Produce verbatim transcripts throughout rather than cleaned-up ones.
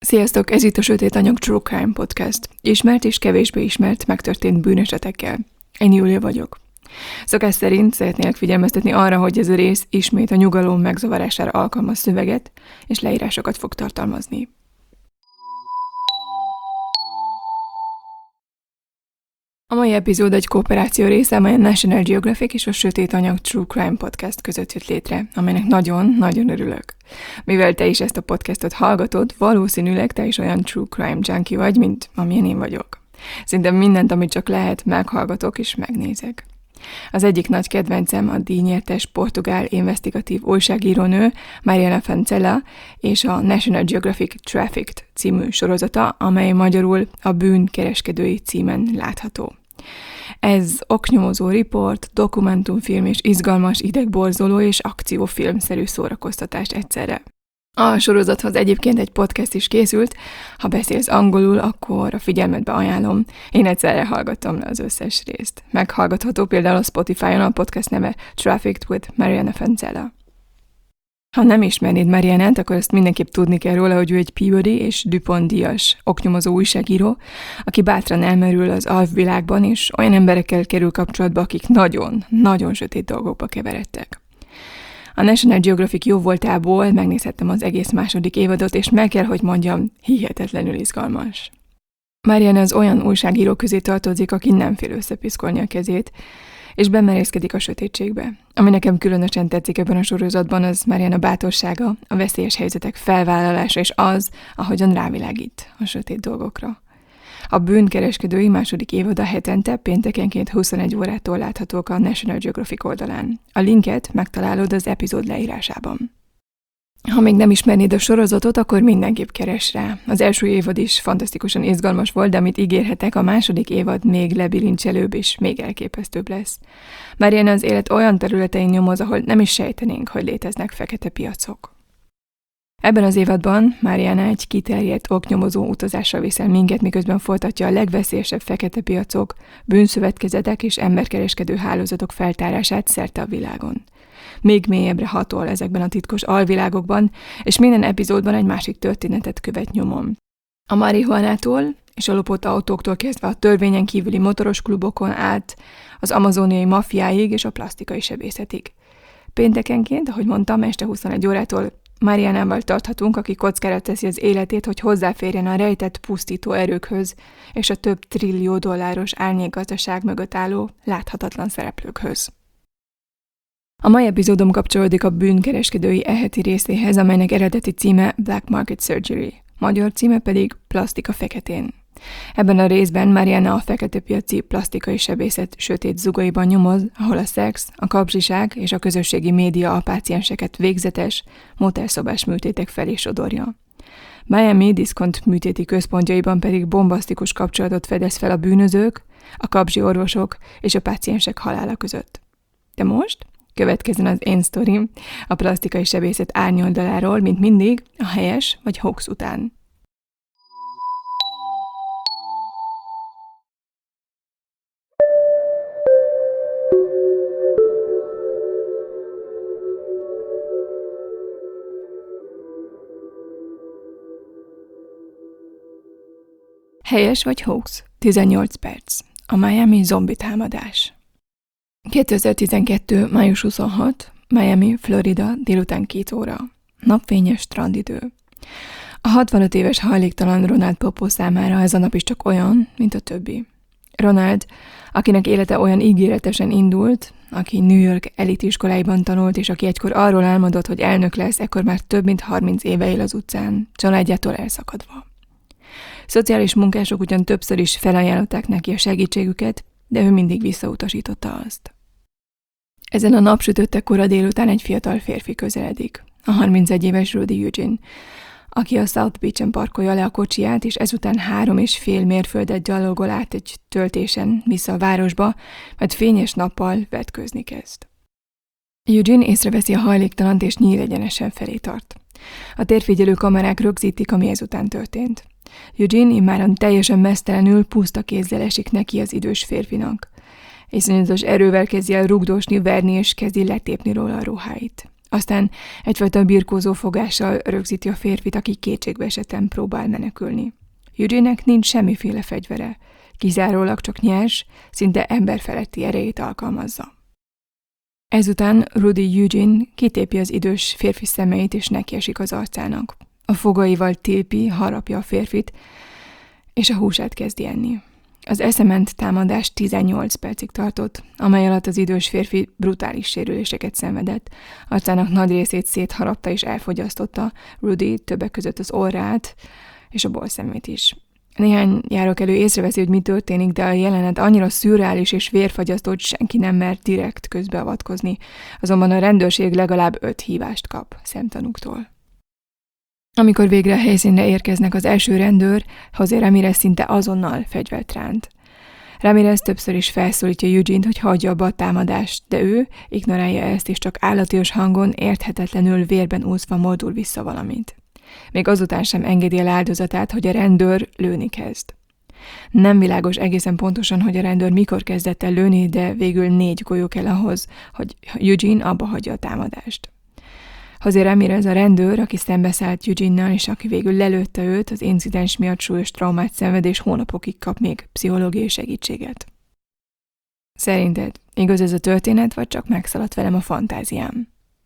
Sziasztok, ez itt a Sötét Anyag True Crime Podcast. Ismert és kevésbé ismert megtörtént bűnesetekkel. Én Júlia vagyok. Szokás szerint szeretnélek figyelmeztetni arra, hogy ez a rész ismét a nyugalom megzavarására alkalmas szöveget és leírásokat fog tartalmazni. A mai epizód egy kooperáció része, amely a National Geographic és a Sötét Anyag True Crime Podcast között jött létre, amelynek nagyon-nagyon örülök. Mivel te is ezt a podcastot hallgatod, valószínűleg te is olyan True Crime junkie vagy, mint amilyen én vagyok. Szinte mindent, amit csak lehet, meghallgatok és megnézek. Az egyik nagy kedvencem a díjnyertes portugál investigatív újságírónő Mariana Francella és a National Geographic Trafficked című sorozata, amely magyarul a bűnkereskedői címen látható. Ez oknyomozó riport, dokumentumfilm és izgalmas, idegborzoló és akciófilmszerű szórakoztatás egyszerre. A sorozathoz egyébként egy podcast is készült, ha beszélsz angolul, akkor a figyelmetbe ajánlom. Én egyszerre hallgattam le az összes részt. Meghallgatható például a Spotify-on, a podcast neve Trafficked with Mariana Francella. Ha nem ismernéd Marianát, akkor ezt mindenképp tudni kell róla, hogy ő egy Peabody és DuPont díjas oknyomozó újságíró, aki bátran elmerül az alvilágban, és olyan emberekkel kerül kapcsolatba, akik nagyon, nagyon sötét dolgokba keveredtek. A National Geographic jó voltából megnézhettem az egész második évadot, és meg kell, hogy mondjam, hihetetlenül izgalmas. Mariana az olyan újságíró közé tartozik, aki nem fél összepiszkolni a kezét, és bemerészkedik a sötétségbe. Ami nekem különösen tetszik ebben a sorozatban, az Mariana bátorsága, a veszélyes helyzetek felvállalása, és az, ahogyan rávilágít a sötét dolgokra. A bűnkereskedői második évada hetente péntekenként huszonegy órától láthatók a National Geographic oldalán. A linket megtalálod az epizód leírásában. Ha még nem ismernéd a sorozatot, akkor mindenképp keres rá. Az első évad is fantasztikusan izgalmas volt, de amit ígérhetek, a második évad még lebilincselőbb és még elképesztőbb lesz. Mariana az élet olyan területein nyomoz, ahol nem is sejtenénk, hogy léteznek fekete piacok. Ebben az évadban Mariana egy kiterjedt oknyomozó utazással viszel minket, miközben folytatja a legveszélyesebb fekete piacok, bűnszövetkezetek és emberkereskedő hálózatok feltárását szerte a világon. Még mélyebbre hatol ezekben a titkos alvilágokban, és minden epizódban egy másik történetet követ nyomon. A marihuánától és a lopott autóktól kezdve a törvényen kívüli motoros klubokon át, az amazoniai maffiáig és a plasztikai sebészetig. Péntekenként, ahogy mondtam, este huszonegy órától Marianával tarthatunk, aki kockára teszi az életét, hogy hozzáférjen a rejtett pusztító erőkhöz és a több trillió dolláros árnyékgazdaság mögött álló láthatatlan szereplőkhöz. A mai epizódom kapcsolódik a bűnkereskedői eheti részéhez, amelynek eredeti címe Black Market Surgery, magyar címe pedig Plasztika feketén. Ebben a részben Mariana a fekete piaci plasztikai sebészet sötét zugaiban nyomoz, ahol a szex, a kapzsiság és a közösségi média a pácienseket végzetes, motelszobás műtétek felé sodorja. Miami diszkont műtéti központjaiban pedig bombasztikus kapcsolatot fedez fel a bűnözők, a kapzsi orvosok és a páciensek halála között. De most következzen az én sztorim a plasztikai sebészet árnyoldaláról, mint mindig, a helyes vagy hoax után. Helyes vagy hoax? tizennyolc perc. A Miami zombi támadás. kétezer-tizenkettő. május huszonhatodika. Miami, Florida, délután két óra. Napfényes strandidő. A hatvanöt éves hajléktalan Ronald Popo számára ez a nap is csak olyan, mint a többi. Ronald, akinek élete olyan ígéretesen indult, aki New York elitiskoláiban tanult, és aki egykor arról álmodott, hogy elnök lesz, ekkor már több mint harminc éve él az utcán, családjától elszakadva. Szociális munkások ugyan többször is felajánlották neki a segítségüket, de ő mindig visszautasította azt. Ezen a napsütötte kora délután egy fiatal férfi közeledik, a harmincegy éves Rudy Eugene, aki a South Beach-en parkolja le a kocsiját, és ezután három és fél mérföldet gyalogol át egy töltésen vissza a városba, mert fényes nappal vetkőzni kezd. Eugene észreveszi a hajléktalant, és nyílegyenesen felé tart. A térfigyelő kamerák rögzítik, ami ezután történt. Eugene immáron teljesen meztelenül puszta kézzel esik neki az idős férfinak. Iszonyatos erővel kezdi el rugdosni, verni és kezdi letépni róla a ruháit. Aztán egyfajta birkózó fogással rögzíti a férfit, aki kétségbe esetten próbál menekülni. Eugene-nek nincs semmiféle fegyvere, kizárólag csak nyers, szinte emberfeletti erejét alkalmazza. Ezután Rudy Eugene kitépi az idős férfi szemeit és nekiesik az arcának. A fogaival tilpi, harapja a férfit, és a húsát kezdi enni. Az eszement támadás tizennyolc percig tartott, amely alatt az idős férfi brutális sérüléseket szenvedett, arcának nagy részét szétharapta és elfogyasztotta, Rudy többek között az orrát és a bolszemét is. Néhány járókelő észreveszi, hogy mi történik, de a jelenet annyira szürreális és vérfagyasztó, hogy senki nem mert direkt közbeavatkozni, azonban a rendőrség legalább öt hívást kap szemtanúktól. Amikor végre a helyszínre érkeznek az első rendőr, José Ramirez szinte azonnal fegyvert ránt. Ramirez többször is felszólítja Eugene-t, hogy hagyja abba a támadást, de ő ignorálja ezt, és csak állatios hangon, érthetetlenül vérben úszva mordul vissza valamit. Még azután sem engedi el áldozatát, hogy a rendőr lőni kezd. Nem világos egészen pontosan, hogy a rendőr mikor kezdett el lőni, de végül négy golyó kell ahhoz, hogy Eugene abba hagyja a támadást. José Ramirez a rendőr, aki szembeszállt Eugene-nal, és aki végül lelőtte őt, az incidens miatt súlyos traumát szenved, és hónapokig kap még pszichológiai segítséget. Szerinted igaz ez a történet, vagy csak megszaladt velem a fantáziám?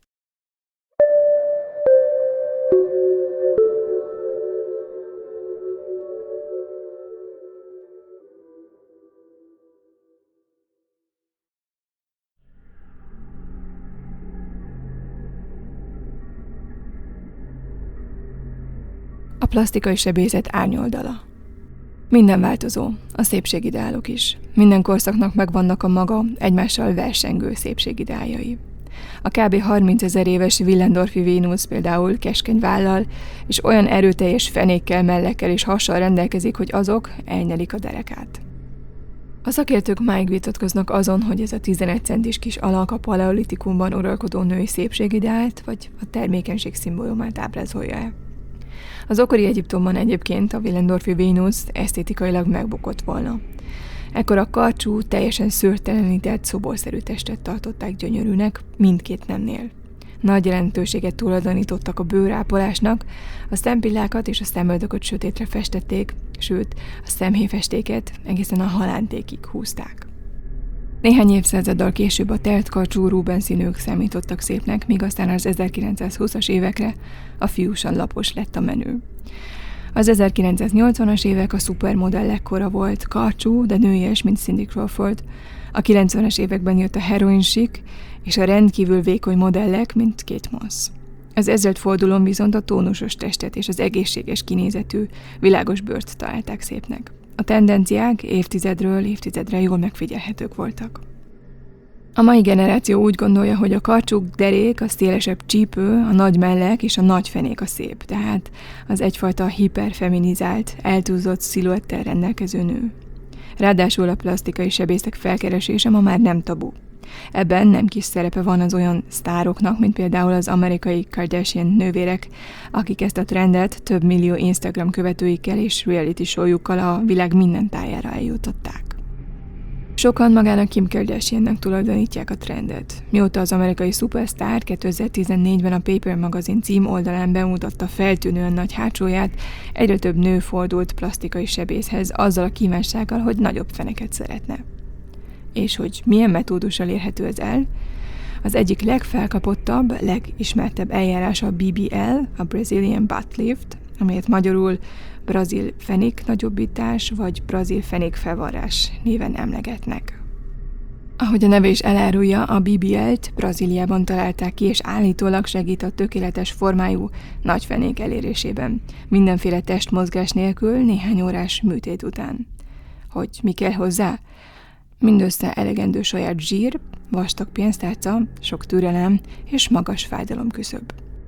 A plasztikai sebészet árnyoldala. Minden változó, a szépségideálok is. Minden korszaknak megvannak a maga, egymással versengő szépségideáljai. A kb. harmincezer éves Willendorfi Vénusz például keskeny vállal, és olyan erőteljes fenékkel, mellekkel és hassal rendelkezik, hogy azok elnyelik a derekát. A szakértők máig vitatkoznak azon, hogy ez a tizenegy centis kis alak a paleolitikumban uralkodó női szépségideált, vagy a termékenység szimbólumát ábrázolja-e. Az ókori Egyiptomban egyébként a Willendorfi Vénusz esztétikailag megbukott volna. Ekkor a karcsú, teljesen szőrtelenített, szoborszerű testet tartották gyönyörűnek mindkét nemnél. Nagy jelentőséget tulajdonítottak a bőrápolásnak, a szempillákat és a szemöldököt sötétre festették, sőt, a szemhéjfestéket egészen a halántékig húzták. Néhány évszázaddal később a teltkarcsú Rubens-színűk számítottak szépnek, míg aztán az ezerkilencszázhúszas évekre a fiúsan lapos lett a menő. Az ezerkilencszáznyolcvanas évek a szupermodellek kora volt, karcsú, de nőies, mint Cindy Crawford. A kilencvenes években jött a heroin chic, és a rendkívül vékony modellek, mint Kate Moss. Az ezredfordulón viszont a tónusos testet és az egészséges kinézetű, világos bőrt találták szépnek. A tendenciák évtizedről évtizedre jól megfigyelhetők voltak. A mai generáció úgy gondolja, hogy a karcsú derék, a szélesebb csípő, a nagy mellek és a nagy fenék a szép, tehát az egyfajta hiperfeminizált, eltúlzott sziluettel rendelkező nő. Ráadásul a plasztikai sebészek felkeresése ma már nem tabu. Ebben nem kis szerepe van az olyan sztároknak, mint például az amerikai Kardashian nővérek, akik ezt a trendet több millió Instagram követőikkel és reality showjukkal a világ minden tájára eljutották. Sokan magának Kim Kardashiannak tulajdonítják a trendet. Mióta az amerikai szupersztár kétezer-tizennégyben a Paper magazin cím oldalán bemutatta feltűnően nagy hátsóját, egyre több nő fordult plasztikai sebészhez azzal a kívánsággal, hogy nagyobb feneket szeretne. És hogy milyen metódussal érhető ez el? Az egyik legfelkapottabb, legismertebb eljárás a bé bé el, a Brazilian Butt Lift, amelyet magyarul brazil fenék nagyobbítás vagy brazil fenék felvarrás néven emlegetnek. Ahogy a neve is elárulja, a bé bé el-t Brazíliában találták ki, és állítólag segít a tökéletes formájú nagy fenék elérésében, mindenféle testmozgás nélkül néhány órás műtét után. Hogy mi kell hozzá? Mindössze elegendő saját zsír, vastag pénztárca, sok türelem és magas fájdalomküszöb.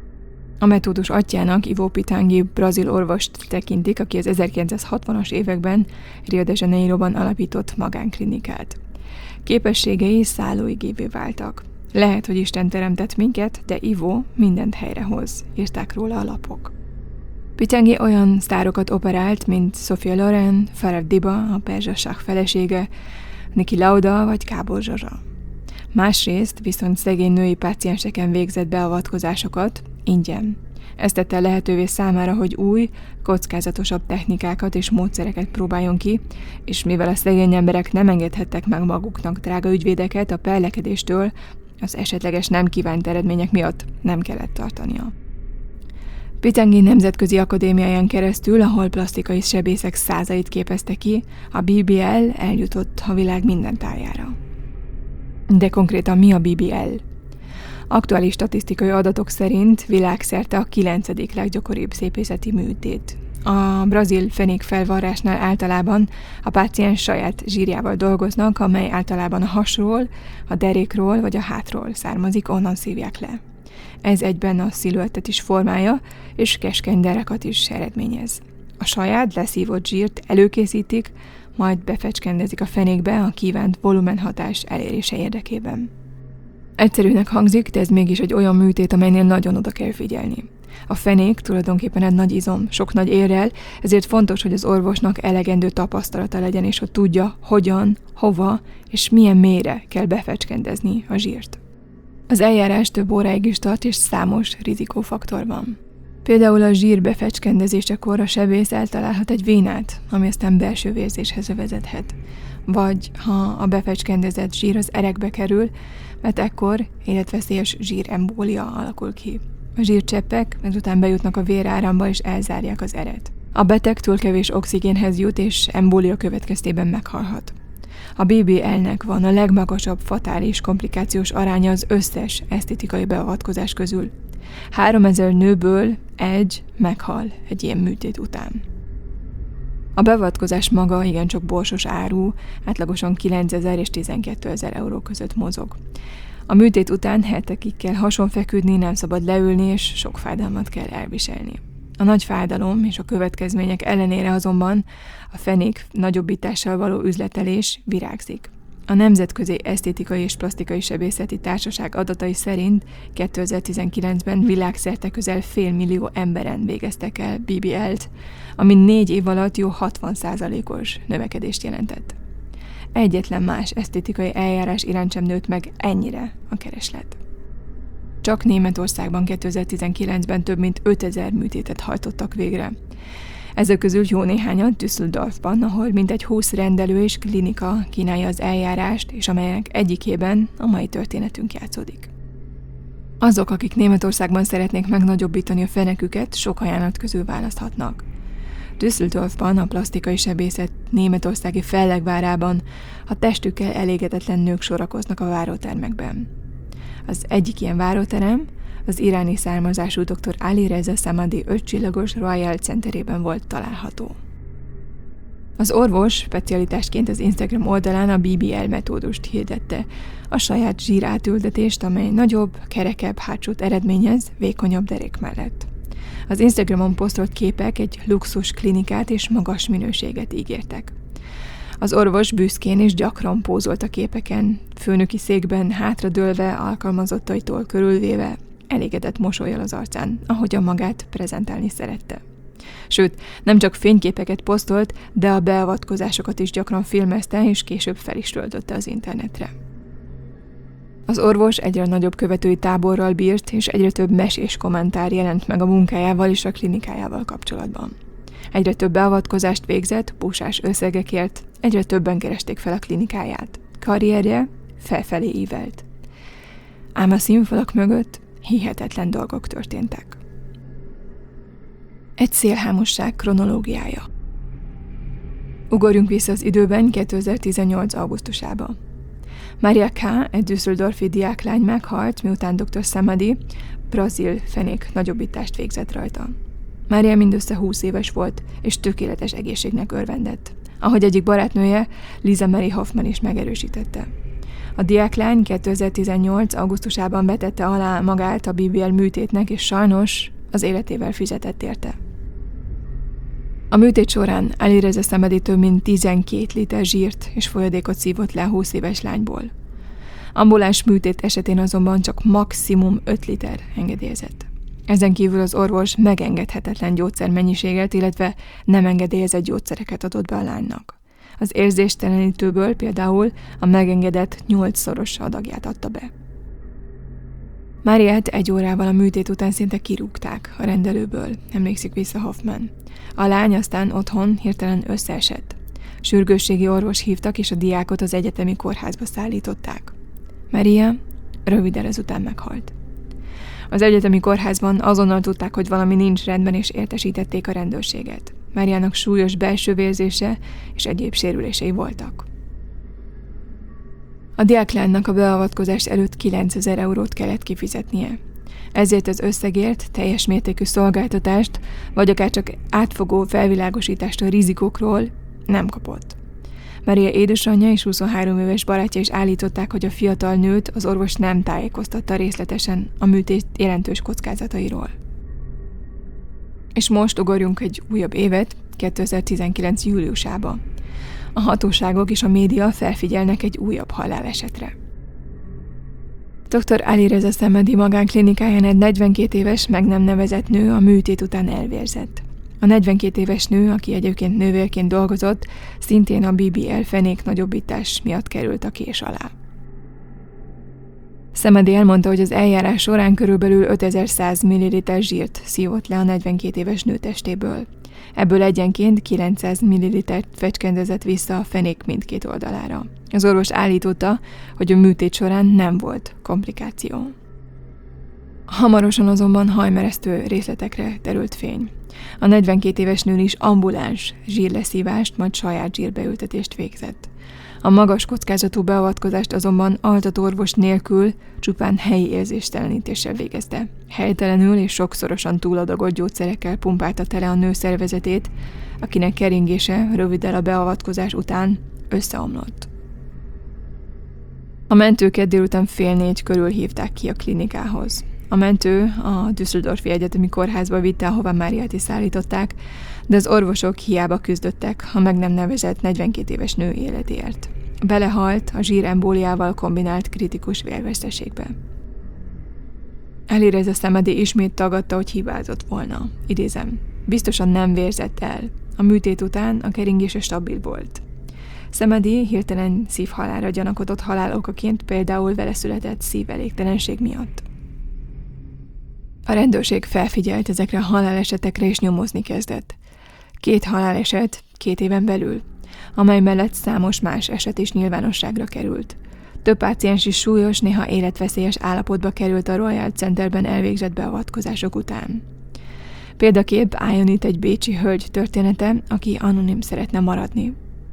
A metódus atyának Ivo Pitangi brazil orvost tekintik, aki az ezerkilencszázhatvanas években Rio de Janeiroban alapított magánklinikát. Képességei szállóigévé váltak. Lehet, hogy Isten teremtett minket, de Ivo mindent helyrehoz, írták róla a lapok. Pitangi olyan sztárokat operált, mint Sophia Loren, Farah Diba, a perzsa sáh felesége, Niki Lauda vagy Kábor Zsazsa. Másrészt viszont szegény női pácienseken végzett beavatkozásokat ingyen. Ez tette lehetővé számára, hogy új, kockázatosabb technikákat és módszereket próbáljon ki, és mivel a szegény emberek nem engedhettek meg maguknak drága ügyvédeket, a perlekedéstől az esetleges nem kívánt eredmények miatt nem kellett tartania. Pitangin Nemzetközi Akadémiáján keresztül, ahol plasztikai sebészek százait képezte ki, a bé bé el eljutott a világ minden tájára. De konkrétan mi a bé bé el? Aktuális statisztikai adatok szerint világszerte a kilencedik leggyakoribb szépészeti műtét. A brazil fenékfelvarrásnál általában a páciens saját zsírjával dolgoznak, amely általában a hasról, a derékról vagy a hátról származik, onnan szívják le. Ez egyben a sziluettet is formálja, és keskeny derekat is eredményez. A saját leszívott zsírt előkészítik, majd befecskendezik a fenékbe a kívánt volumenhatás elérése érdekében. Egyszerűnek hangzik, de ez mégis egy olyan műtét, amelynél nagyon oda kell figyelni. A fenék tulajdonképpen egy nagy izom, sok nagy érrel, ezért fontos, hogy az orvosnak elegendő tapasztalata legyen, és hogy tudja, hogyan, hova és milyen mélyre kell befecskendezni a zsírt. Az eljárás több óráig is tart, és számos rizikófaktor van. Például a zsír befecskendezésekor a sebész eltalálhat egy vénát, ami aztán belső vérzéshez vezethet. Vagy ha a befecskendezett zsír az erekbe kerül, mert ekkor életveszélyes zsírembólia alakul ki. A zsírcseppek ezután bejutnak a véráramba és elzárják az eret. A beteg túl kevés oxigénhez jut és embólia következtében meghalhat. A bé bé el-nek van a legmagasabb fatális komplikációs aránya az összes esztétikai beavatkozás közül. háromezer nőből egy meghal egy ilyen műtét után. A beavatkozás maga igencsak borsos áru, átlagosan kilencezer és tizenkétezer euró között mozog. A műtét után hetekig kell hasonfeküdni, nem szabad leülni, és sok fájdalmat kell elviselni. A nagy fájdalom és a következmények ellenére azonban a fenék nagyobbítással való üzletelés virágzik. A Nemzetközi Esztétikai és Plasztikai Sebészeti Társaság adatai szerint kétezer-tizenkilencben világszerte közel fél millió emberen végeztek el bé bé el-t, ami négy év alatt jó hatvan százalékos növekedést jelentett. Egyetlen más esztétikai eljárás iránt sem nőtt meg ennyire a kereslet. Csak Németországban kétezer-tizenkilencben több mint ötezer műtétet hajtottak végre. Ezek közül jó néhányat Düsseldorfban, ahol mintegy húsz rendelő és klinika kínálja az eljárást, és amelyek egyikében a mai történetünk játszódik. Azok, akik Németországban szeretnék megnagyobbítani a feneküket, sok ajánlat közül választhatnak. Düsseldorfban, a plasztikai sebészet németországi fellegvárában a testükkel elégedetlen nők sorakoznak a várótermekben. Az egyik ilyen váróterem az iráni származású dr. Ali Reza Samadi ötcsillagos Royal Centerében volt található. Az orvos specialitásként az Instagram oldalán a bé bé el metódust hirdette, a saját zsírátültetést, amely nagyobb, kerekebb hátsót eredményez vékonyabb derék mellett. Az Instagramon posztolt képek egy luxus klinikát és magas minőséget ígértek. Az orvos büszkén és gyakran pózolt a képeken, főnöki székben hátradőlve, alkalmazottaitól körülvéve, elégedett mosollyal az arcán, ahogyan magát prezentálni szerette. Sőt, nem csak fényképeket posztolt, de a beavatkozásokat is gyakran filmezte, és később fel is töltötte az internetre. Az orvos egyre nagyobb követői táborral bírt, és egyre több mesés kommentár jelent meg a munkájával és a klinikájával kapcsolatban. Egyre több beavatkozást végzett, pusás összegekért, egyre többen keresték fel a klinikáját. Karrierje felfelé ívelt. Ám a színfalak mögött hihetetlen dolgok történtek. Egy szélhámosság kronológiája. Ugorjunk vissza az időben kétezer-tizennyolc. augusztusába. Maria K., egy düsseldorfi diáklány meghalt, miután dr. Samadi brazil fenék nagyobbítást végzett rajta. Mária mindössze húsz éves volt, és tökéletes egészségnek örvendett, ahogy egyik barátnője, Lisa Mary Hoffman is megerősítette. A diáklány kétezer-tizennyolc. augusztusában vetette alá magát a bé bé el műtétnek, és sajnos az életével fizetett érte. A műtét során Ali Reza Samadi több mint tizenkét liter zsírt és folyadékot szívott le a húsz éves lányból. Ambuláns műtét esetén azonban csak maximum öt liter engedélyezett. Ezen kívül az orvos megengedhetetlen gyógyszermennyiséget, illetve nem engedélyezett gyógyszereket adott be a lánynak. Az érzéstelenítőből például a megengedett nyolcszoros adagját adta be. Máriát egy órával a műtét után szinte kirúgták a rendelőből, emlékszik vissza Hoffman. A lány aztán otthon hirtelen összeesett. Sürgősségi orvos hívtak, és a diákot az egyetemi kórházba szállították. Maria röviddel ezután meghalt. Az egyetemi kórházban azonnal tudták, hogy valami nincs rendben, és értesítették a rendőrséget. Mariának súlyos belső vérzése és egyéb sérülései voltak. A diáklánynak a beavatkozás előtt kilencezer eurót kellett kifizetnie. Ezért az összegért teljes mértékű szolgáltatást, vagy akár csak átfogó felvilágosítást a rizikókról nem kapott. Maria édesanyja és huszonhárom éves barátja is állították, hogy a fiatal nőt az orvos nem tájékoztatta részletesen a műtét jelentős kockázatairól. És most ugorjunk egy újabb évet, kétezer-tizenkilenc júliusába. A hatóságok és a média felfigyelnek egy újabb halálesetre. doktor Alireza Samadi magánklinikáján egy negyvenkét éves, meg nem nevezett nő a műtét után elvérzett. A negyvenkét éves nő, aki egyébként nővérként dolgozott, szintén a bé bé el fenéknagyobbítás miatt került a kés alá. Samadi elmondta, hogy az eljárás során körülbelül ötezer-száz milliliter zsírt szívott le a negyvenkét éves nő testéből. Ebből egyenként kilencszáz millilitert fecskendezett vissza a fenék mindkét oldalára. Az orvos állította, hogy a műtét során nem volt komplikáció. Hamarosan azonban hajmeresztő részletekre terült fény. A negyvenkét éves nő is ambuláns zsírleszívást, majd saját zsírbeültetést végzett. A magas kockázatú beavatkozást azonban altatóorvos nélkül csupán helyi érzéstelenítéssel végezte. Helytelenül és sokszorosan túladagolt gyógyszerekkel pumpálta tele a nő szervezetét, akinek keringése röviddel a beavatkozás után összeomlott. A mentőket délután fél négy körül hívták ki a klinikához. A mentő a Düsseldorfi Egyetemi Kórházba vitte, ahová Máriát is szállították, de az orvosok hiába küzdöttek a meg nem nevezett negyvenkét éves nő életéért. Belehalt a zsírembóliával kombinált kritikus vérveszteségbe. Alireza Samadi ismét tagadta, hogy hibázott volna. Idézem, biztosan nem vérzett el. A műtét után a keringése stabil volt. Samadi hirtelen szívhalálra gyanakodott halálokaként, például vele született szívelégtelenség miatt. A rendőrség felfigyelt ezekre a halálesetekre és nyomozni kezdett. Két haláleset két éven belül, amely mellett számos más eset is nyilvánosságra került. Több páciens is súlyos, néha életveszélyes állapotba került a Royal Centerben elvégzett beavatkozások után. Példakép álljon itt egy bécsi hölgy története, aki anonim szeretne maradni.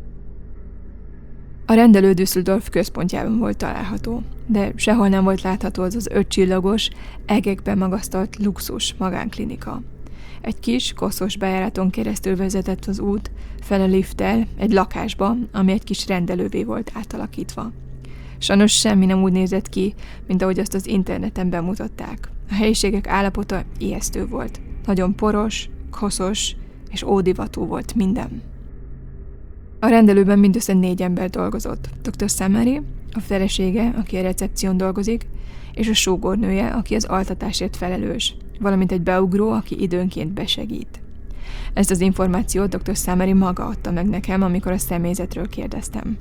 A rendelő Düsseldorf központjában volt található, de sehol nem volt látható az az ötcsillagos, egekbe magasztalt luxus magánklinika. Egy kis, koszos bejáraton keresztül vezetett az út fel a lifttel egy lakásba, ami egy kis rendelővé volt átalakítva. Sajnos semmi nem úgy nézett ki, mint ahogy azt az interneten bemutatták. A helyiségek állapota ijesztő volt. Nagyon poros, koszos és ódivatú volt minden. A rendelőben mindössze négy ember dolgozott. doktor Samadi, a felesége, aki a recepción dolgozik, és a sógornője, aki az altatásért felelős, valamint egy beugró, aki időnként besegít. Ezt az információt doktor Samadi maga adta meg nekem, amikor a személyzetről kérdeztem.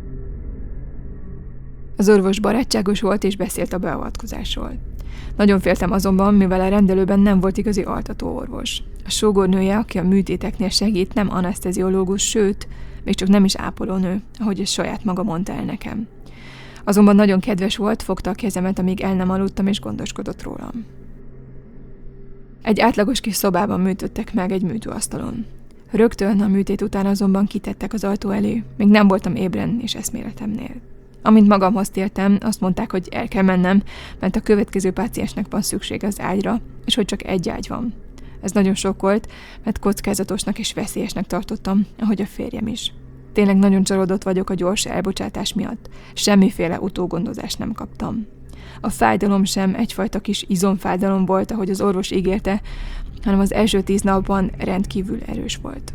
Az orvos barátságos volt és beszélt a beavatkozásról. Nagyon féltem azonban, mivel a rendelőben nem volt igazi altatóorvos. A sógornője, aki a műtéteknél segít, nem aneszteziológus, sőt, még csak nem is ápolónő, ahogy ezt saját maga mondta el nekem. Azonban nagyon kedves volt, fogta a kezemet, amíg el nem aludtam, és gondoskodott rólam. Egy átlagos kis szobában műtöttek meg egy műtőasztalon. Rögtön a műtét után azonban kitettek az ajtó elé, még nem voltam ébren és eszméletemnél. Amint magamhoz tértem, azt mondták, hogy el kell mennem, mert a következő páciensnek van szükség az ágyra, és hogy csak egy ágy van. Ez nagyon sokkolt, mert kockázatosnak és veszélyesnek tartottam, ahogy a férjem is. Tényleg nagyon csalódott vagyok a gyors elbocsátás miatt. Semmiféle utógondozást nem kaptam. A fájdalom sem egyfajta kis izomfájdalom volt, ahogy az orvos ígérte, hanem az első tíz napban rendkívül erős volt.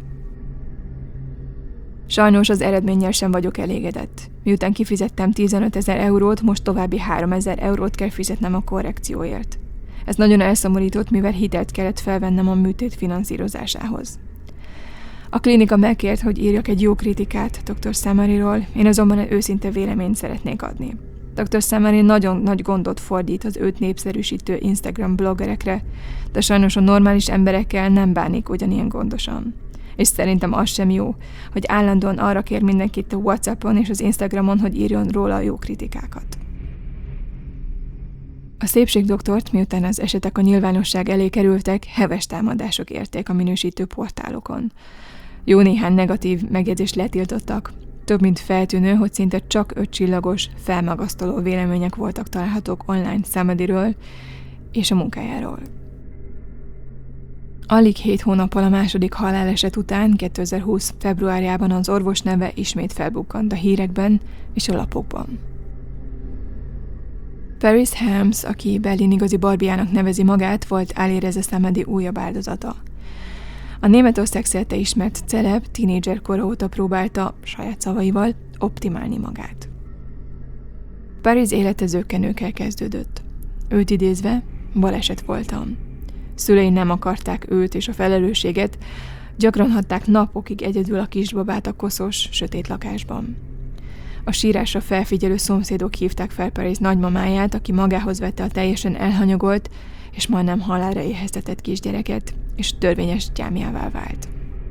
Sajnos az eredménnyel sem vagyok elégedett. Miután kifizettem tizenötezer eurót, most további háromezer eurót kell fizetnem a korrekcióért. Ez nagyon elszomorított, mivel hitelt kellett felvennem a műtét finanszírozásához. A klinika megkért, hogy írjak egy jó kritikát doktor Samaryról, én azonban egy őszinte véleményt szeretnék adni. doktor Samary nagyon nagy gondot fordít az őt népszerűsítő Instagram bloggerekre, de sajnos a normális emberekkel nem bánik ugyanilyen gondosan. És szerintem az sem jó, hogy állandóan arra kér mindenkit a WhatsAppon és az Instagramon, hogy írjon róla jó kritikákat. A szépségdoktort, miután az esetek a nyilvánosság elé kerültek, heves támadások érték a minősítő portálokon. Jó néhány negatív megjegyzést letiltottak. Több mint feltűnő, hogy szinte csak ötcsillagos, felmagasztaló vélemények voltak találhatók online Samaryről és a munkájáról. Alig hét hónappal a második haláleset után, kétezer-húsz februárjában az orvos neve ismét felbukkant a hírekben és a lapokban. Paris Helms, aki Berlin igazi Barbie-jának nevezi magát, volt Alireza Samady újabb áldozata. A Németország szerte ismert celeb tínédzser kora óta próbálta, saját szavaival, optimálni magát. Paris élete zökkenőkkel kezdődött. Őt idézve, baleset voltam. Szülei nem akarták őt és a felelősséget, gyakran hagyták napokig egyedül a kisbabát a koszos, sötét lakásban. A sírásra felfigyelő szomszédok hívták fel Paris nagymamáját, aki magához vette a teljesen elhanyagolt és majdnem halálra éheztetett kisgyereket, és törvényes gyámjává vált.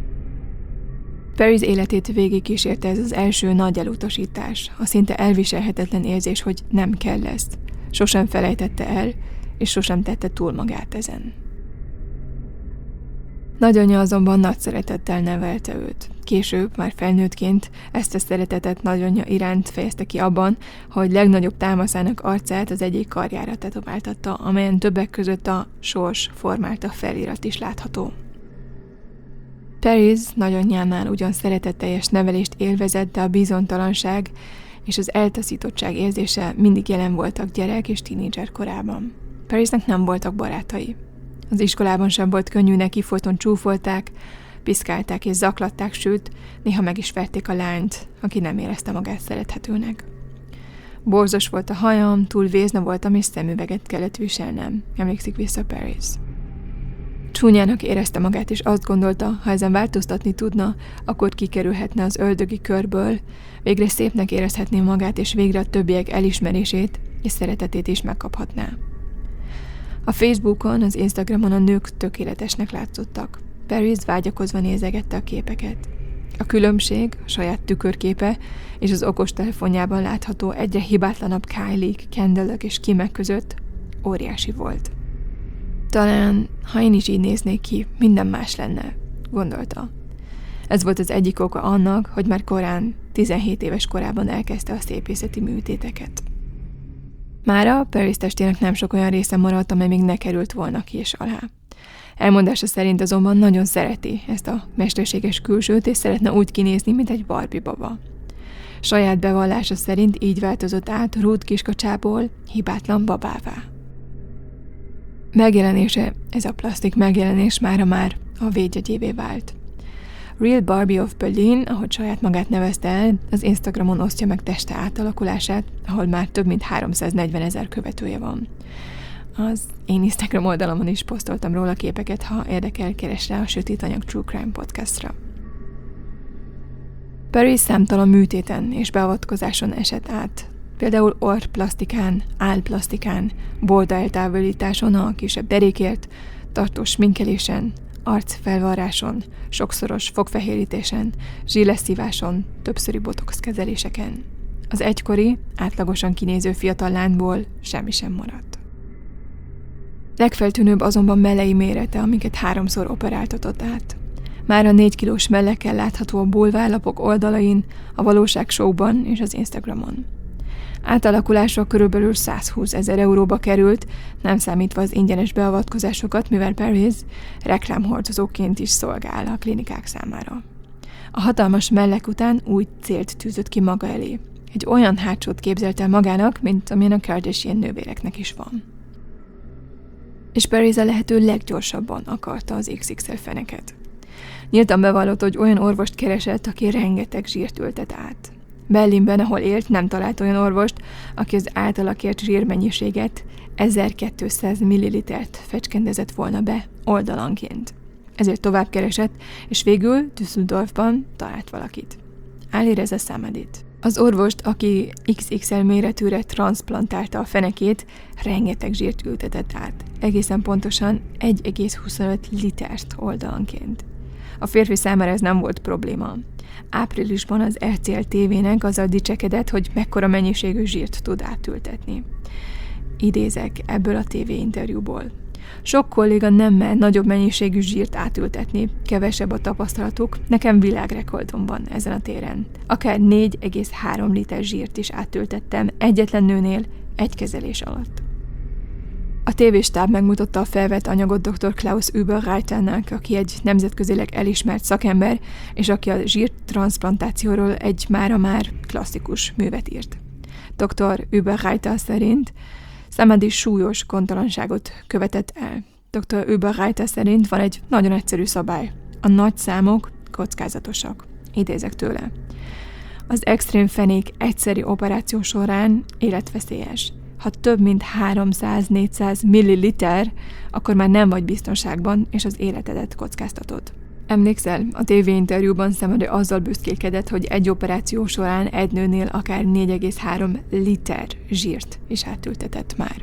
Paris életét végigkísérte ez az első nagy elutasítás, a szinte elviselhetetlen érzés, hogy nem kell ezt. Sosem felejtette el, és sosem tette túl magát ezen. Nagyanyja azonban nagy szeretettel nevelte őt. Később, már felnőttként ezt a szeretetet nagyanyja iránt fejezte ki abban, hogy legnagyobb támaszának arcát az egyik karjára tetováltatta, amelyen többek között a sors formálta felirat is látható. Paris nagyanyjánál ugyan szeretetteljes nevelést élvezett, de a bizonytalanság és az eltaszítottság érzése mindig jelen voltak gyerek és tínédzser korában. Parisnak nem voltak barátai. Az iskolában sem volt könnyű neki, folyton csúfolták, piszkálták és zaklatták, sőt, néha meg is verték a lányt, aki nem érezte magát szerethetőnek. Borzos volt a hajam, túl vézna voltam, és szemüveget kellett viselnem, emlékszik vissza Paris. Csúnyának érezte magát, és azt gondolta, ha ezen változtatni tudna, akkor kikerülhetne az ördögi körből, végre szépnek érezhetné magát, és végre a többiek elismerését és szeretetét is megkaphatná. A Facebookon, az Instagramon a nők tökéletesnek látszottak. Paris vágyakozva nézegette a képeket. A különbség, a saját tükörképe és az okostelefonjában látható egyre hibátlanabb Kylie-k, Kendall-ök és Kimek között óriási volt. Talán, ha én is így néznék ki, minden más lenne, gondolta. Ez volt az egyik oka annak, hogy már korán, tizenhét éves korában elkezdte a szépészeti műtéteket. Mára Paris testének nem sok olyan része maradt, amely még ne került volna ki és alá. Elmondása szerint azonban nagyon szereti ezt a mesterséges külsőt, és szeretne úgy kinézni, mint egy Barbie baba. Saját bevallása szerint így változott át Ruth kiskacsából hibátlan babává. Megjelenése, ez a plastik megjelenés mára már a védjegyévé vált. Real Barbie of Berlin, ahogy saját magát nevezte el, az Instagramon osztja meg teste átalakulását, ahol már több mint háromszáznegyven ezer követője van. Az én Instagram oldalamon is posztoltam róla képeket, ha érdekel, keres rá a Sötét Anyag True Crime podcastra. Paris számtalan műtéten és beavatkozáson esett át. Például orrplasztikán, állplasztikán, borda eltávolításon, a kisebb derékért, tartós sminkelésen, arcfelvarráson, sokszoros fogfehérítésen, zsílesszíváson, többszöri botox kezeléseken. Az egykori, átlagosan kinéző fiatal lányból semmi sem maradt. Legfeltűnőbb azonban mellei mérete, amiket háromszor operáltatott át. Már a négy kilós mellekkel látható a bulvárlapok oldalain, a valóság showban és az Instagramon. Átalakulásra körülbelül százhúszezer euróba került, nem számítva az ingyenes beavatkozásokat, mivel Paris reklámhordozóként is szolgál a klinikák számára. A hatalmas mellek után új célt tűzött ki maga elé. Egy olyan hátsót képzelt el magának, mint amilyen a Kardashian nővéreknek is van. És Paris a lehető leggyorsabban akarta az iksz iksz el feneket. Nyíltan bevallott, hogy olyan orvost keresett, aki rengeteg zsírt ültet át. Berlinben, ahol élt, nem talált olyan orvost, aki az általa kért zsírmennyiséget ezerkétszáz millilitert fecskendezett volna be oldalanként. ezért tovább keresett, és végül Düsseldorfban talált valakit. Alireza Samadit. Az orvost, aki iksz iksz el méretűre transzplantálta a fenekét, rengeteg zsírt ültetett át. Egészen pontosan egy egész huszonöt litert oldalanként. A férfi számára ez nem volt probléma. Áprilisban az er cé el té vének azzal dicsekedett, hogy mekkora mennyiségű zsírt tud átültetni. Idézek ebből a tévéinterjúból. Sok kolléga nem mer nagyobb mennyiségű zsírt átültetni, kevesebb a tapasztalatuk, nekem világrekordom van ezen a téren. Akár négy egész három liter zsírt is átültettem egyetlen nőnél egy kezelés alatt. A tévéstáb megmutatta a felvett anyagot dr. Klaus Überreiternek, aki egy nemzetközileg elismert szakember, és aki a zsírtranszplantációról egy mára már klasszikus művet írt. dr. Überreiter szerint Samadi súlyos gondtalanságot követett el. dr. Überreiter szerint van egy nagyon egyszerű szabály. A nagy számok kockázatosak. Idézek tőle. Az extrém fenék egyszeri operáció során életveszélyes. Ha több mint háromszáz-négyszáz milliliter, akkor már nem vagy biztonságban, és az életedet kockáztatod. Emlékszel, a tévéinterjúban Samadi azzal büszkélkedett, hogy egy operáció során egy nőnél akár négy egész három liter zsírt is átültetett már.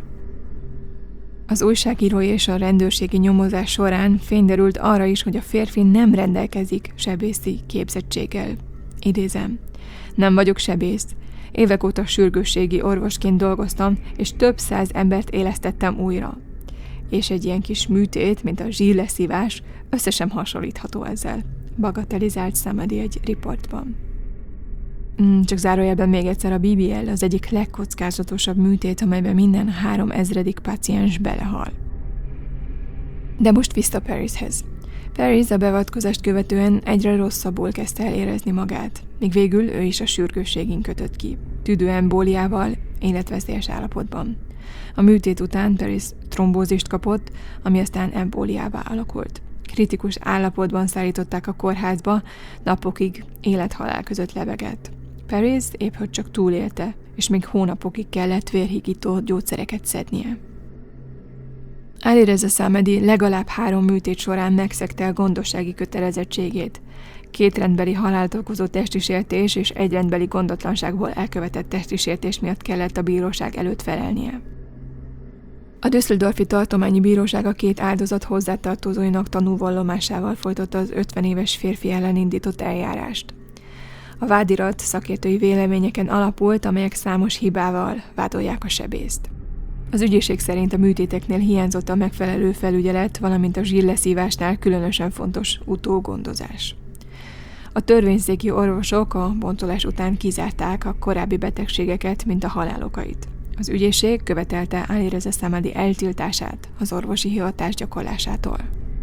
Az újságírói és a rendőrségi nyomozás során fényderült arra is, hogy a férfi nem rendelkezik sebészi képzettséggel. Idézem, nem vagyok sebész. Évek óta sürgősségi orvosként dolgoztam, és több száz embert élesztettem újra. És egy ilyen kis műtét, mint a zsírleszívás, össze sem hasonlítható ezzel, bagatelizált Samadi egy riportban. Csak zárójelben még egyszer, a bé bé el az egyik legkockázatosabb műtét, amelyben minden három ezredik páciens belehal. De most vissza Parishez. Paris a beavatkozást követően egyre rosszabbul kezdte el érezni magát, míg végül ő is a sürgősségén kötött ki, tüdőembóliával, életveszélyes állapotban. A műtét után Paris trombózist kapott, ami aztán embóliává alakult. Kritikus állapotban szállították a kórházba, napokig élet-halál között lebegett. Paris épp hogy csak túlélte, és még hónapokig kellett vérhigító gyógyszereket szednie. Alireza Samadi legalább három műtét során megszegte a gondossági kötelezettségét. Két rendbeli halált okozó testisértés és egy rendbeli gondotlanságból elkövetett testisértés miatt kellett a bíróság előtt felelnie. A Düsseldorfi tartományi bíróság a két áldozat hozzátartozóinak tanúvallomásával folytatta az ötven éves férfi ellen indított eljárást. A vádirat szakértői véleményeken alapult, amelyek számos hibával vádolják a sebészt. Az ügyészség szerint a műtéteknél hiányzott a megfelelő felügyelet, valamint a zsírleszívásnál különösen fontos utógondozás. A törvényszéki orvosok a bontolás után kizárták a korábbi betegségeket, mint a halálokait. Az ügyészség követelte Alireza Samadi eltiltását az orvosi hivatás gyakorlásától.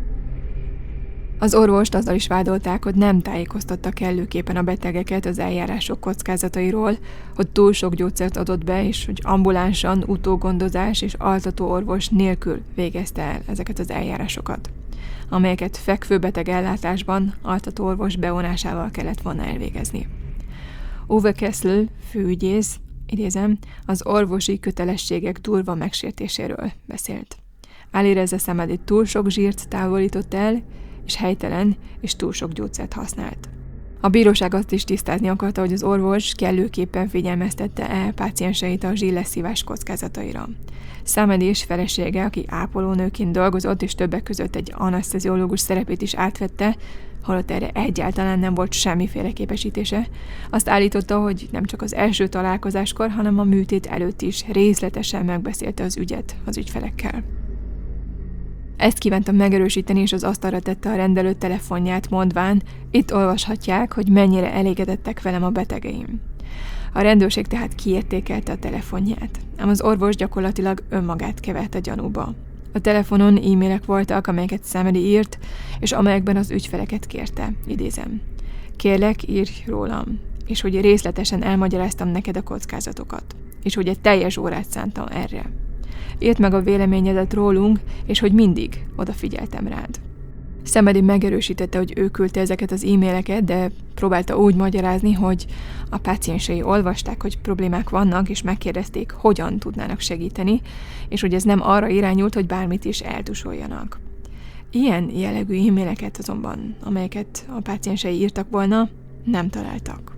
Az orvost azzal is vádolták, hogy nem tájékoztatta kellőképpen a betegeket az eljárások kockázatairól, hogy túl sok gyógyszert adott be, és hogy ambulánsan, utógondozás és altató orvos nélkül végezte el ezeket az eljárásokat, amelyeket fekvőbeteg ellátásban altató orvos bevonásával kellett volna elvégezni. Uwe Kessel, főügyész, idézem, az orvosi kötelességek durva megsértéséről beszélt. Alireza Samadi túl sok zsírt távolított el, és helytelen és túl sok gyógyszert használt. A bíróság azt is tisztázni akarta, hogy az orvos kellőképpen figyelmeztette el pácienseit a zsírleszívás kockázataira. Samadi és felesége, aki ápolónőként dolgozott, és többek között egy aneszteziológus szerepét is átvette, holott erre egyáltalán nem volt semmiféle képesítése, azt állította, hogy nem csak az első találkozáskor, hanem a műtét előtt is részletesen megbeszélte az ügyet az ügyfelekkel. Ezt kívántam megerősíteni, és az asztalra tette a rendelő telefonját, mondván, itt olvashatják, hogy mennyire elégedettek velem a betegeim. A rendőrség tehát kiértékelte a telefonját, ám az orvos gyakorlatilag önmagát kevert a gyanúba. A telefonon e-mailek voltak, amelyeket Samadi írt, és amelyekben az ügyfeleket kérte, idézem. Kérlek, írj rólam, és hogy részletesen elmagyaráztam neked a kockázatokat, és hogy egy teljes órát szántam erre. Írd meg a véleményedet rólunk, és hogy mindig odafigyeltem rád. Samadi megerősítette, hogy ő küldte ezeket az e-maileket, de próbálta úgy magyarázni, hogy a páciensei olvasták, hogy problémák vannak, és megkérdezték, hogyan tudnának segíteni, és hogy ez nem arra irányult, hogy bármit is eltusoljanak. Ilyen jellegű e-maileket azonban, amelyeket a páciensei írtak volna, nem találtak.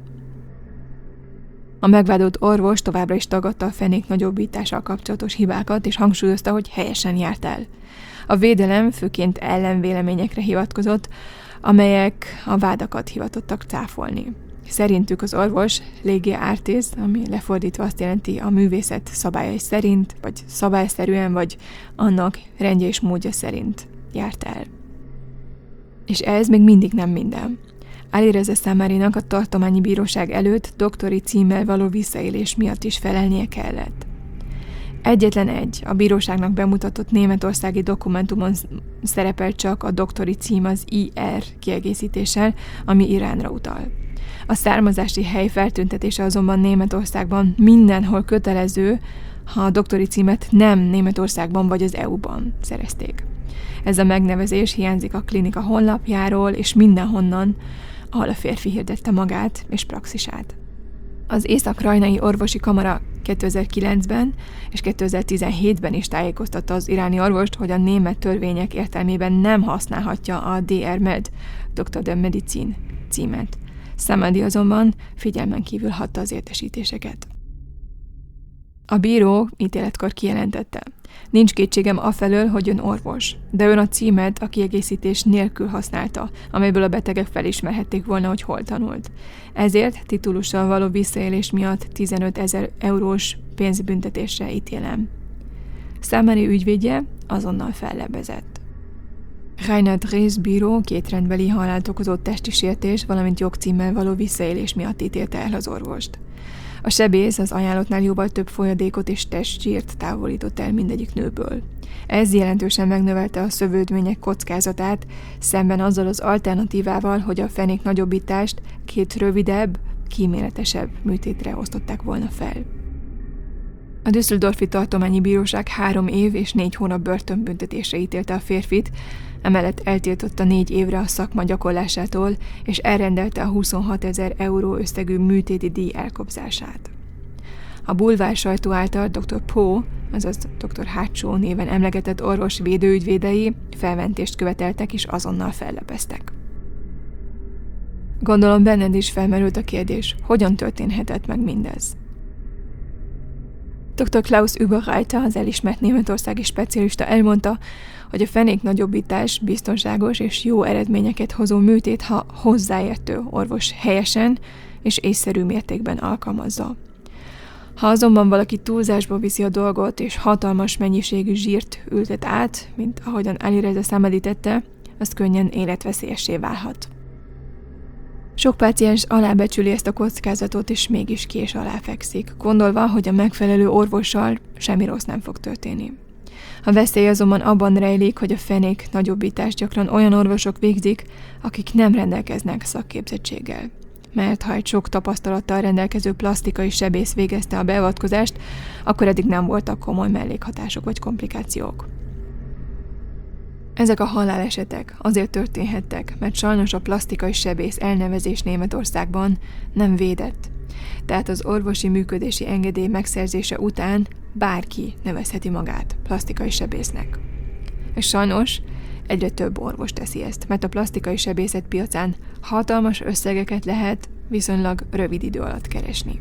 A megvádolt orvos továbbra is tagadta a fenék nagyobbítással kapcsolatos hibákat, és hangsúlyozta, hogy helyesen járt el. A védelem főként ellenvéleményekre hivatkozott, amelyek a vádakat hivatottak cáfolni. Szerintük az orvos lege artis, ami lefordítva azt jelenti a művészet szabályai szerint, vagy szabályszerűen, vagy annak rendje és módja szerint járt el. És ez még mindig nem minden. Alireza Samarinak a tartományi bíróság előtt doktori címmel való visszaélés miatt is felelnie kellett. Egyetlen egy, a bíróságnak bemutatott németországi dokumentumon szerepel csak a doktori cím az i er kiegészítéssel, ami Iránra utal. A származási hely feltüntetése azonban Németországban mindenhol kötelező, ha a doktori címet nem Németországban vagy az é u-ban szerezték. Ez a megnevezés hiányzik a klinika honlapjáról és mindenhonnan, ahol a férfi hirdette magát és praxisát. Az Észak-Rajnai Orvosi Kamara kétezer-kilencben és kétezer-tizenhétben is tájékoztatta az iráni orvost, hogy a német törvények értelmében nem használhatja a dé er Med, doktor de Medicine címet. Samadi azonban figyelmen kívül hagyta az értesítéseket. A bíró ítéletkor kijelentette: nincs kétségem afelől, hogy ön orvos, de ön a címet a kiegészítés nélkül használta, amelyből a betegek felismerhették volna, hogy hol tanult. Ezért titulussal való visszaélés miatt tizenötezer eurós pénzbüntetésre ítélem. Samari ügyvédje azonnal fellebezett. Rainer Drees bíró két rendbeli halált okozott testi sértés, valamint jogcímmel való visszaélés miatt ítélte el az orvost. A sebész az ajánlottnál jóval több folyadékot és testsírt távolított el mindegyik nőből. Ez jelentősen megnövelte a szövődmények kockázatát, szemben azzal az alternatívával, hogy a fenék nagyobbítást két rövidebb, kíméletesebb műtétre osztották volna fel. A Düsseldorfi tartományi bíróság három év és négy hónap börtönbüntetésre ítélte a férfit, emellett eltiltotta négy évre a szakma gyakorlásától, és elrendelte a huszonhatezer euró összegű műtéti díj elkobzását. A bulvár sajtó által doktor Poe, azaz doktor Hátsó néven emlegetett orvos védőügyvédei felmentést követeltek és azonnal fellepeztek. Gondolom benned is felmerült a kérdés, hogyan történhetett meg mindez. doktor Klaus Überreiter, az elismert németországi specialista elmondta, hogy a fenék nagyobbítás biztonságos és jó eredményeket hozó műtét, ha hozzáértő orvos helyesen és észszerű mértékben alkalmazza. Ha azonban valaki túlzásba viszi a dolgot és hatalmas mennyiségű zsírt ültet át, mint ahogyan Alireza Samadi tette, az könnyen életveszélyessé válhat. Sok páciens alábecsüli ezt a kockázatot, és mégis ki és alá fekszik, gondolva, hogy a megfelelő orvossal semmi rossz nem fog történni. A veszély azonban abban rejlik, hogy a fenék nagyobbítást gyakran olyan orvosok végzik, akik nem rendelkeznek szakképzettséggel. Mert ha egy sok tapasztalattal rendelkező plasztikai sebész végezte a beavatkozást, akkor eddig nem voltak komoly mellékhatások vagy komplikációk. Ezek a halálesetek azért történhettek, mert sajnos a plasztikai sebész elnevezés Németországban nem védett. Tehát az orvosi működési engedély megszerzése után bárki nevezheti magát plasztikai sebésznek. És sajnos egyre több orvos teszi ezt, mert a plasztikai sebészet piacán hatalmas összegeket lehet viszonylag rövid idő alatt keresni.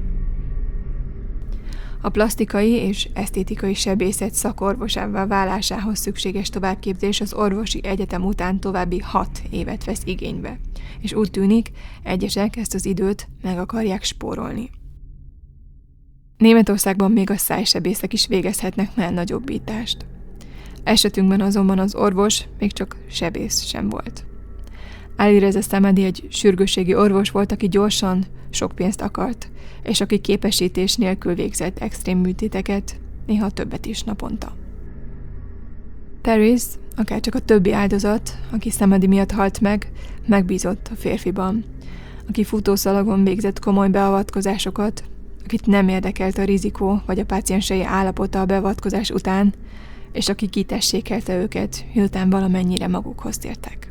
A plasztikai és esztétikai sebészet szakorvosává válásához szükséges továbbképzés az orvosi egyetem után további hat évet vesz igénybe, és úgy tűnik, egyesek ezt az időt meg akarják spórolni. Németországban még a szájsebészek is végezhetnek már nagyobbítást. Esetünkben azonban az orvos még csak sebész sem volt. Alireza Samadi egy sürgősségi orvos volt, aki gyorsan sok pénzt akart, és aki képesítés nélkül végzett extrém műtéteket, néha többet is naponta. Paris, akárcsak a többi áldozat, aki Samadi miatt halt meg, megbízott a férfiban, aki futószalagon végzett komoly beavatkozásokat, akit nem érdekelt a rizikó vagy a páciensei állapota a beavatkozás után, és aki kitessékelte őket, miután valamennyire magukhoz tértek.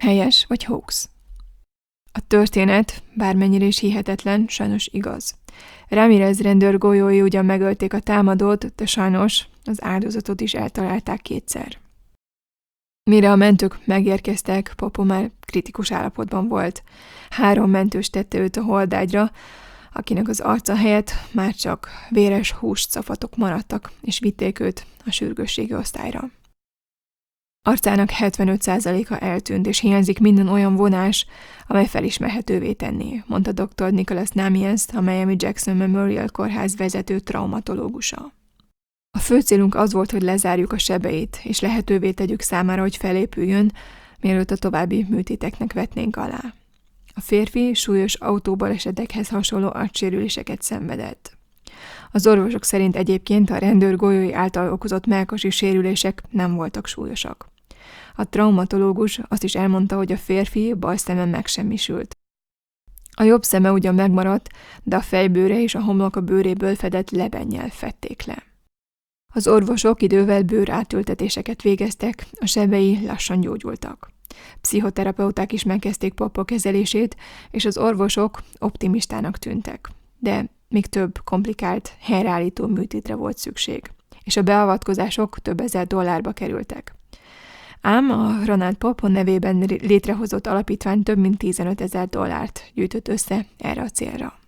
helyes vagy hoax. A történet, bármennyire is hihetetlen, sajnos igaz. Ramirez rendőr golyói ugyan megölték a támadót, de sajnos az áldozatot is eltalálták kétszer. Mire a mentők megérkeztek, Popo már kritikus állapotban volt. Három mentős tette őt a holdágyra, akinek az arca helyett már csak véres húscafatok maradtak, és vitték őt a sürgősségi osztályra. Arcának hetvenöt százaléka eltűnt, és hiányzik minden olyan vonás, amely felismerhetővé tenné, mondta doktor Nicholas Namias, a Miami Jackson Memorial Kórház vezető traumatológusa. A fő célunk az volt, hogy lezárjuk a sebeit, és lehetővé tegyük számára, hogy felépüljön, mielőtt a további műtéteknek vetnénk alá. A férfi súlyos autóbalesetekhez hasonló agysérüléseket szenvedett. Az orvosok szerint egyébként a rendőr golyói által okozott mellkasi sérülések nem voltak súlyosak. A traumatológus azt is elmondta, hogy a férfi bal szeme megsemmisült. A jobb szeme ugyan megmaradt, de a fejbőre és a homloka bőréből fedett lebennyel fedték le. Az orvosok idővel bőrátültetéseket végeztek, a sebei lassan gyógyultak. Pszichoterapeuták is megkezdték Popo kezelését, és az orvosok optimistának tűntek. De még több komplikált, helyreállító műtétre volt szükség, és a beavatkozások több ezer dollárba kerültek. Ám a Ronald Popo nevében létrehozott alapítvány több mint tizenöt ezer dollárt gyűjtött össze erre a célra.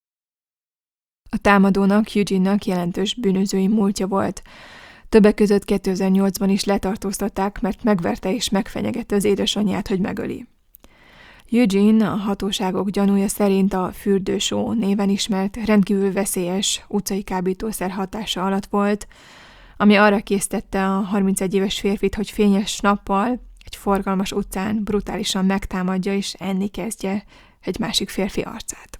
A támadónak, Eugene-nak jelentős bűnözői múltja volt. Többek között kétezer-nyolcban is letartóztatták, mert megverte és megfenyegette az édesanyját, hogy megöli. Eugene a hatóságok gyanúja szerint a fürdősó néven ismert, rendkívül veszélyes utcai kábítószer hatása alatt volt, ami arra késztette a harmincegy éves férfit, hogy fényes nappal egy forgalmas utcán brutálisan megtámadja és enni kezdje egy másik férfi arcát.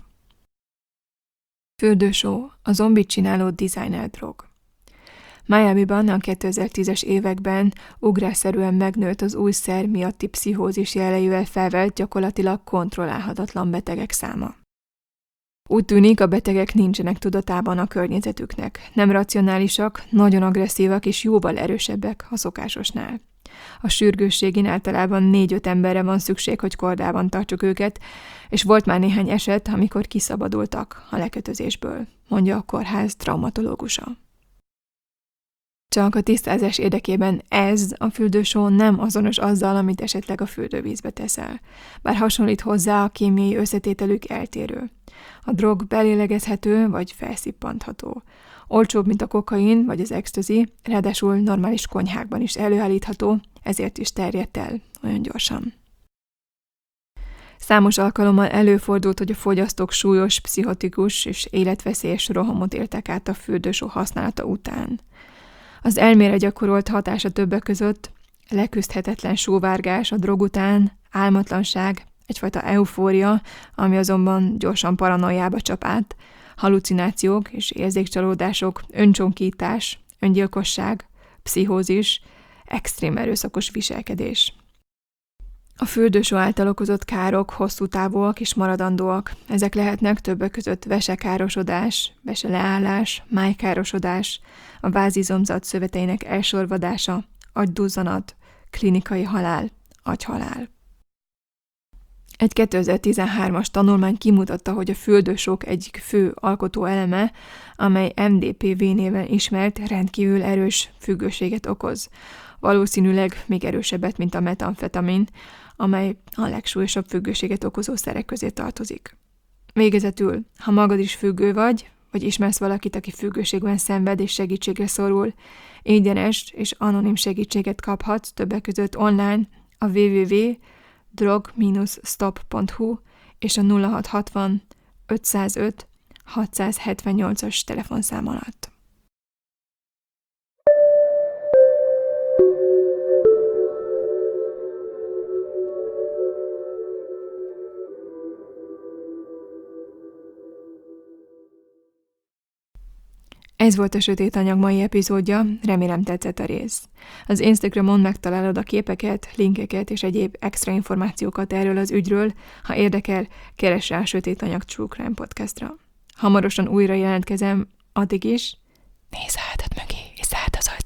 Fürdősó, a zombit csináló designer drog. Miamiban a kétezer-tízes években ugrásszerűen megnőtt az új szer miatti pszichózis jelleivel felvelt gyakorlatilag kontrollálhatatlan betegek száma. Úgy tűnik, a betegek nincsenek tudatában a környezetüknek, nem racionálisak, nagyon agresszívak és jóval erősebbek a szokásosnál. A sürgősségén általában négy-öt emberre van szükség, hogy kordában tartsuk őket, és volt már néhány eset, amikor kiszabadultak a lekötözésből, mondja a kórház traumatológusa. Csak a tisztázás érdekében ez a fürdősó nem azonos azzal, amit esetleg a fürdővízbe teszel, bár hasonlít hozzá, a kémiai összetételük eltérő. A drog belélegezhető vagy felszippantható. Olcsóbb, mint a kokain vagy az ecstasy, ráadásul normális konyhákban is előállítható, ezért is terjedt el olyan gyorsan. Számos alkalommal előfordult, hogy a fogyasztók súlyos, pszichotikus és életveszélyes rohamot éltek át a fürdősó használata után. Az elmére gyakorolt hatása többek között leküzdhetetlen sóvárgás a drog után, álmatlanság, egyfajta eufória, ami azonban gyorsan paranoiába csap át, halucinációk és érzékcsalódások, öncsonkítás, öngyilkosság, pszichózis, extrém erőszakos viselkedés. A fürdősó által okozott károk hosszú távúak és maradandóak. Ezek lehetnek többek között vesekárosodás, veseleállás, májkárosodás, a vázizomzat szöveteinek elsorvadása, agyduzzanat, klinikai halál, agyhalál. Egy kétezer-tizenhármas tanulmány kimutatta, hogy a fürdősók egyik fő alkotó eleme, amely em dé pé vé néven ismert, rendkívül erős függőséget okoz. Valószínűleg még erősebbet, mint a metamfetamin, amely a legsúlyosabb függőséget okozó szerek közé tartozik. Végezetül, ha magad is függő vagy, vagy ismersz valakit, aki függőségben szenved és segítségre szorul, ingyenes és anonim segítséget kaphatsz többek között online a double-u double-u double-u pont drog dash stop pont hu és a nulla hat hatvan ötszázöt hatszázhetvennyolcas telefonszám alatt. Ez volt a Sötét Anyag mai epizódja, remélem tetszett a rész. Az Instagramon megtalálod a képeket, linkeket és egyéb extra információkat erről az ügyről, ha érdekel, keresd rá a Sötét Anyag True Crime Podcastra. Hamarosan újra jelentkezem, addig is nézz a hátad mögé, és zárd az ajtót.